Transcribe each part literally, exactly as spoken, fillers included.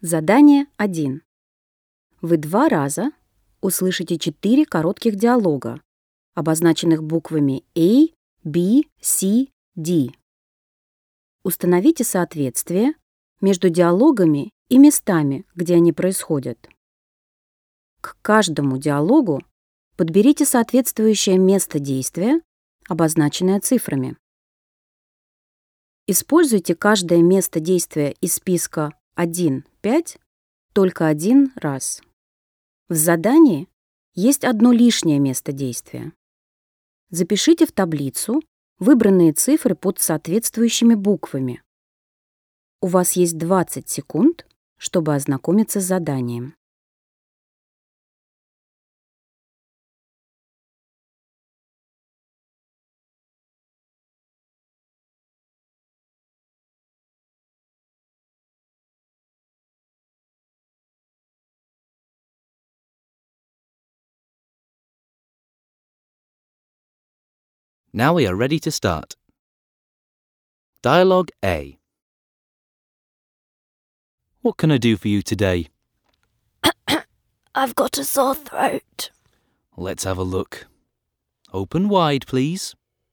Задание один. Вы два раза услышите четыре коротких диалога, обозначенных буквами A, B, C, D. Установите соответствие между диалогами и местами, где они происходят. К каждому диалогу подберите соответствующее место действия, обозначенное цифрами. Используйте каждое место действия из списка один-пять только один раз. В задании есть одно лишнее место действия. Запишите в таблицу выбранные цифры под соответствующими буквами. У вас есть двадцать секунд, чтобы ознакомиться с заданием. Now we are ready to start. Dialogue A. What can I do for you today? I've got a sore throat. Let's have a look. Open wide, please.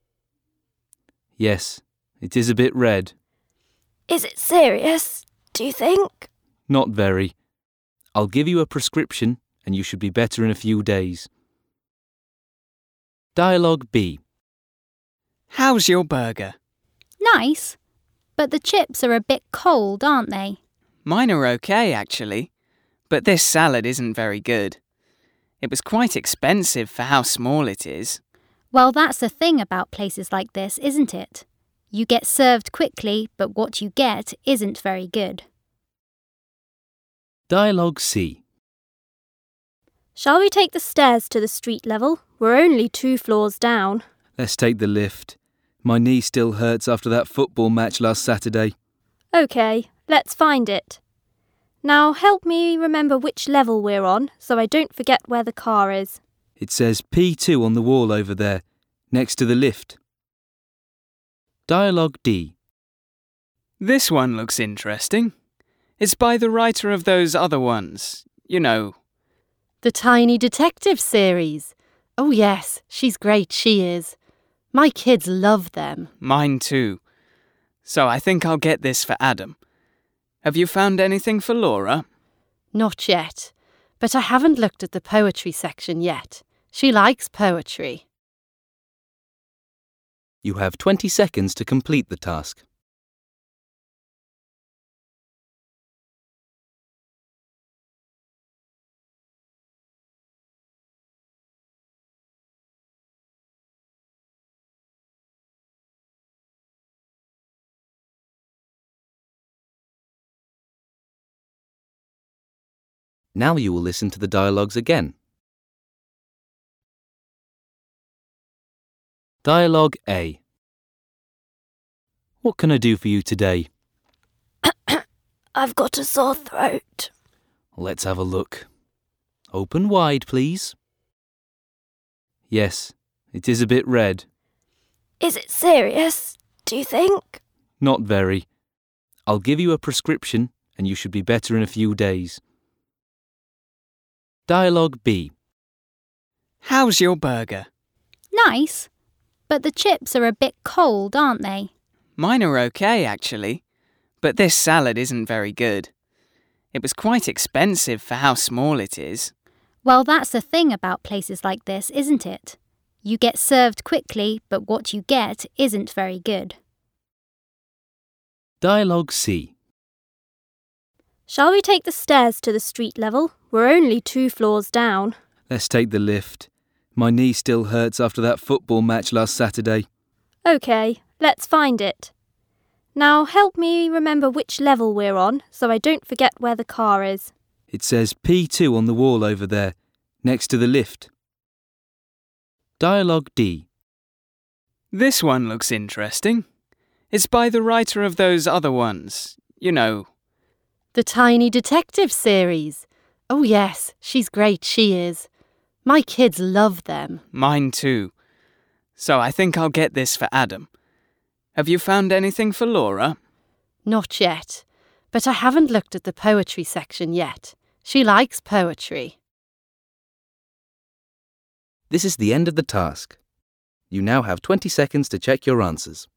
Yes, it is a bit red. Is it serious, do you think? Not very. I'll give you a prescription and you should be better in a few days. Dialogue B. How's your burger? Nice, but the chips are a bit cold, aren't they? Mine are okay, actually, but this salad isn't very good. It was quite expensive for how small it is. Well, that's the thing about places like this, isn't it? You get served quickly, but what you get isn't very good. Dialogue C. Shall we take the stairs to the street level? We're only two floors down. Let's take the lift. My knee still hurts after that football match last Saturday. OK, let's find it. Now help me remember which level we're on so I don't forget where the car is. It says P two on the wall over there, next to the lift. Dialogue D. This one looks interesting. It's by the writer of those other ones, you know. The Tiny Detective series. Oh yes, she's great, she is. My kids love them. Mine too. So I think I'll get this for Adam. Have you found anything for Laura? Not yet, but I haven't looked at the poetry section yet. She likes poetry. You have twenty seconds to complete the task. Now you will listen to the dialogues again. Dialogue A. What can I do for you today? I've got a sore throat. Let's have a look. Open wide, please. Yes, it is a bit red. Is it serious, do you think? Not very. I'll give you a prescription and you should be better in a few days. Dialogue B. How's your burger? Nice, but the chips are a bit cold, aren't they? Mine are okay, actually, but this salad isn't very good. It was quite expensive for how small it is. Well, that's the thing about places like this, isn't it? You get served quickly, but what you get isn't very good. Dialogue C. Shall we take the stairs to the street level? We're only two floors down. Let's take the lift. My knee still hurts after that football match last Saturday. OK, let's find it. Now help me remember which level we're on so I don't forget where the car is. It says P two on the wall over there, next to the lift. Dialogue D. This one looks interesting. It's by the writer of those other ones, you know. The Tiny Detective series. Oh yes, she's great, she is. My kids love them. Mine too. So I think I'll get this for Adam. Have you found anything for Laura? Not yet, But I haven't looked at the poetry section yet. She likes poetry. This is the end of the task. You now have twenty seconds to check your answers.